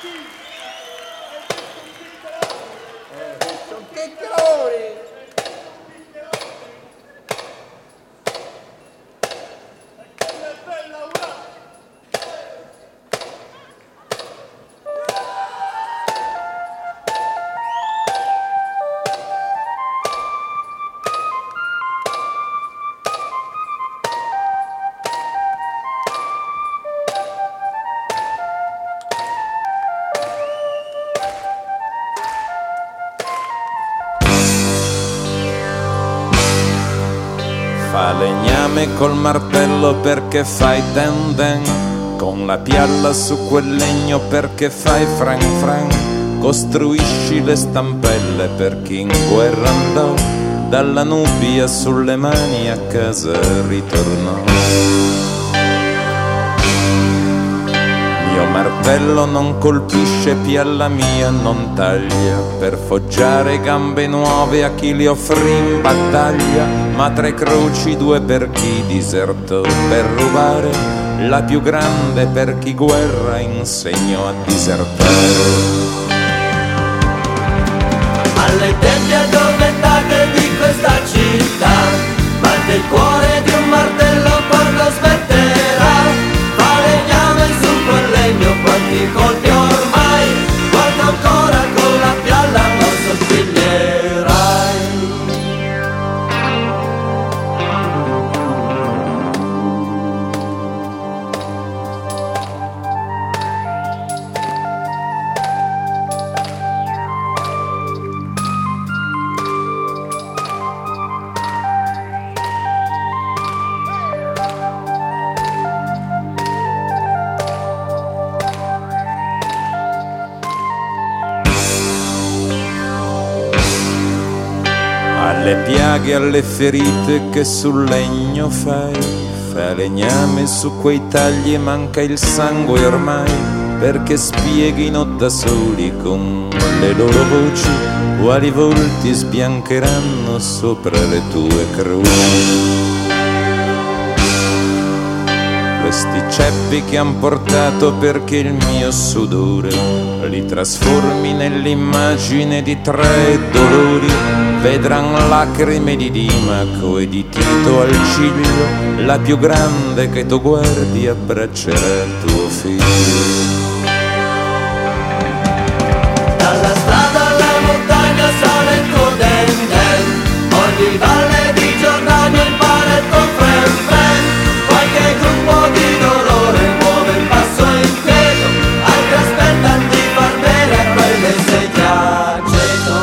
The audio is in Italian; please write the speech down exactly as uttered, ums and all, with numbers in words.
Falegname col martello perché fai den den, con la pialla su quel legno perché fai fran fran, costruisci le stampelle per chi in guerra andò, dalla Nubia sulle mani a casa ritornò. Mio martello non colpisce, pialla mia non taglia, per foggiare gambe nuove a chi li offrì in battaglia, ma tre croci, due per chi disertò per rubare, la più grande per chi guerra insegnò a disertare. Alle tempie addormentate di questa città, batte il cuore di un martello quando smetterà. Falegname su quel legno, quanti colpi ormai, guarda ancora con la pialla non sostiglierai. Alle piaghe, alle ferite che sul legno fai, falegname su quei tagli e manca il sangue ormai, perché spieghino da soli con le loro voci quali volti sbiancheranno sopra le tue croci. Questi ceppi che han portato perché il mio sudore li trasformi nell'immagine di tre dolori, vedran lacrime di Dimaco e di Tito al ciglio, la più grande che tu guardi abbraccerà tuo figlio. Dalla strada alla montagna sale il tuo den den, ogni valle di Giordania impara il tuo fren fren, qualche gruppo di dolore muove il passo inquieto, altri aspettano di far bene a quelle sedie aceto.